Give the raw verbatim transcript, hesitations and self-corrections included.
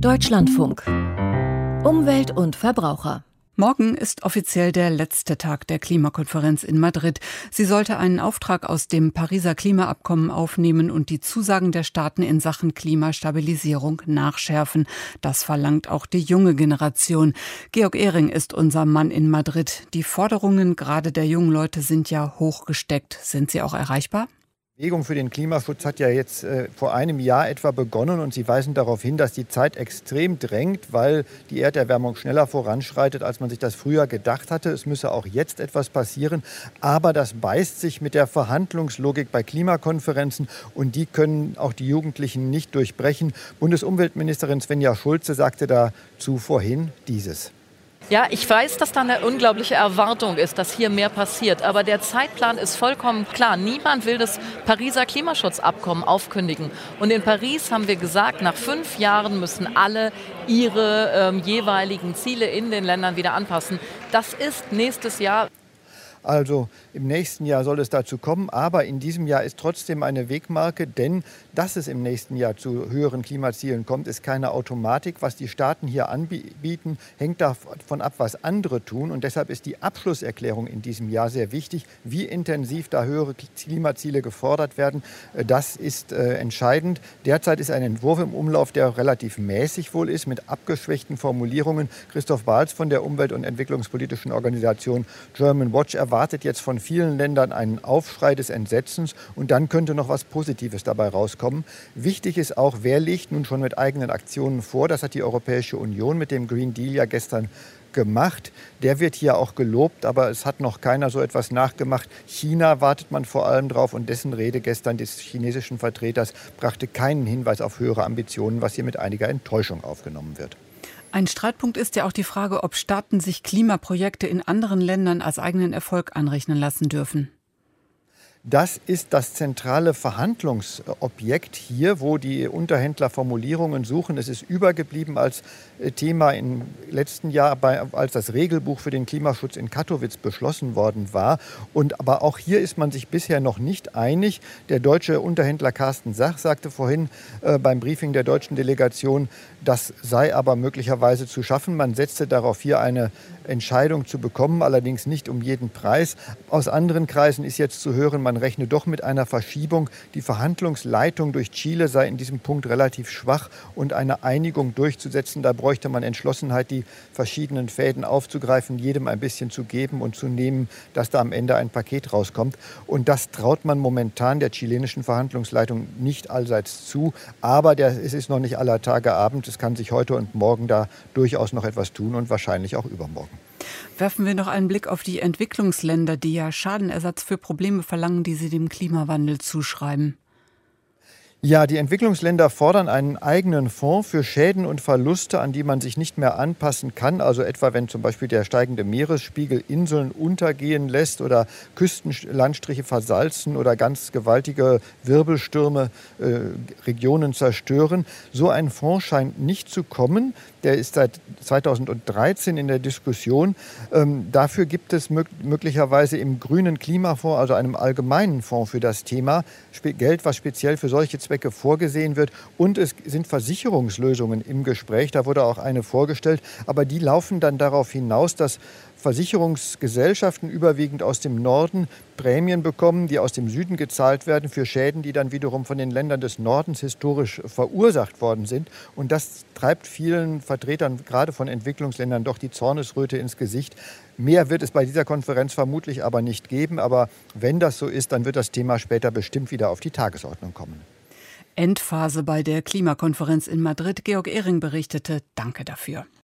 Deutschlandfunk. Umwelt und Verbraucher. Morgen ist offiziell der letzte Tag der Klimakonferenz in Madrid. Sie sollte einen Auftrag aus dem Pariser Klimaabkommen aufnehmen und die Zusagen der Staaten in Sachen Klimastabilisierung nachschärfen. Das verlangt auch die junge Generation. Georg Ehring ist unser Mann in Madrid. Die Forderungen gerade der jungen Leute sind ja hochgesteckt. Sind sie auch erreichbar? Die Bewegung für den Klimaschutz hat ja jetzt äh, vor einem Jahr etwa begonnen und sie weisen darauf hin, dass die Zeit extrem drängt, weil die Erderwärmung schneller voranschreitet, als man sich das früher gedacht hatte. Es müsse auch jetzt etwas passieren, aber das beißt sich mit der Verhandlungslogik bei Klimakonferenzen und die können auch die Jugendlichen nicht durchbrechen. Bundesumweltministerin Svenja Schulze sagte dazu vorhin dieses. Ja, ich weiß, dass da eine unglaubliche Erwartung ist, dass hier mehr passiert. Aber der Zeitplan ist vollkommen klar. Niemand will das Pariser Klimaschutzabkommen aufkündigen. Und in Paris haben wir gesagt, nach fünf Jahren müssen alle ihre ähm, jeweiligen Ziele in den Ländern wieder anpassen. Das ist nächstes Jahr. Also im nächsten Jahr soll es dazu kommen, aber in diesem Jahr ist trotzdem eine Wegmarke, denn dass es im nächsten Jahr zu höheren Klimazielen kommt, ist keine Automatik. Was die Staaten hier anbieten, hängt davon ab, was andere tun und deshalb ist die Abschlusserklärung in diesem Jahr sehr wichtig. Wie intensiv da höhere Klimaziele gefordert werden, das ist äh, entscheidend. Derzeit ist ein Entwurf im Umlauf, der relativ mäßig wohl ist, mit abgeschwächten Formulierungen. Christoph Balz von der umwelt- und entwicklungspolitischen Organisation German Watch erwartet erwartet jetzt von vielen Ländern einen Aufschrei des Entsetzens und dann könnte noch was Positives dabei rauskommen. Wichtig ist auch, wer legt nun schon mit eigenen Aktionen vor. Das hat die Europäische Union mit dem Green Deal ja gestern gemacht. Der wird hier auch gelobt, aber es hat noch keiner so etwas nachgemacht. China wartet man vor allem drauf und dessen Rede gestern des chinesischen Vertreters brachte keinen Hinweis auf höhere Ambitionen, was hier mit einiger Enttäuschung aufgenommen wird. Ein Streitpunkt ist ja auch die Frage, ob Staaten sich Klimaprojekte in anderen Ländern als eigenen Erfolg anrechnen lassen dürfen. Das ist das zentrale Verhandlungsobjekt hier, wo die Unterhändler Formulierungen suchen. Es ist übergeblieben als Thema im letzten Jahr, als das Regelbuch für den Klimaschutz in Katowice beschlossen worden war. Und aber auch hier ist man sich bisher noch nicht einig. Der deutsche Unterhändler Carsten Sach sagte vorhin äh, beim Briefing der deutschen Delegation, das sei aber möglicherweise zu schaffen. Man setzte darauf, hier eine Entscheidung zu bekommen, allerdings nicht um jeden Preis. Aus anderen Kreisen ist jetzt zu hören, man rechne doch mit einer Verschiebung. Die Verhandlungsleitung durch Chile sei in diesem Punkt relativ schwach und eine Einigung durchzusetzen, da bräuchte man Entschlossenheit, die verschiedenen Fäden aufzugreifen, jedem ein bisschen zu geben und zu nehmen, dass da am Ende ein Paket rauskommt. Und das traut man momentan der chilenischen Verhandlungsleitung nicht allseits zu. Aber der, es ist noch nicht aller Tage Abend. Es kann sich heute und morgen da durchaus noch etwas tun und wahrscheinlich auch übermorgen. Werfen wir noch einen Blick auf die Entwicklungsländer, die ja Schadenersatz für Probleme verlangen, die sie dem Klimawandel zuschreiben. Ja, die Entwicklungsländer fordern einen eigenen Fonds für Schäden und Verluste, an die man sich nicht mehr anpassen kann. Also etwa, wenn zum Beispiel der steigende Meeresspiegel Inseln untergehen lässt oder Küstenlandstriche versalzen oder ganz gewaltige Wirbelstürme äh, Regionen zerstören. So ein Fonds scheint nicht zu kommen. Der ist seit zweitausenddreizehn in der Diskussion. Ähm, dafür gibt es mög- möglicherweise im grünen Klimafonds, also einem allgemeinen Fonds für das Thema, Spe- Geld, was speziell für solche Zwecke vorgesehen wird. Und es sind Versicherungslösungen im Gespräch. Da wurde auch eine vorgestellt. Aber die laufen dann darauf hinaus, dass Versicherungsgesellschaften überwiegend aus dem Norden Prämien bekommen, die aus dem Süden gezahlt werden für Schäden, die dann wiederum von den Ländern des Nordens historisch verursacht worden sind. Und das treibt vielen Vertretern, gerade von Entwicklungsländern, doch die Zornesröte ins Gesicht. Mehr wird es bei dieser Konferenz vermutlich aber nicht geben. Aber wenn das so ist, dann wird das Thema später bestimmt wieder auf die Tagesordnung kommen. Endphase bei der Klimakonferenz in Madrid. Georg Ehring berichtete. Danke dafür.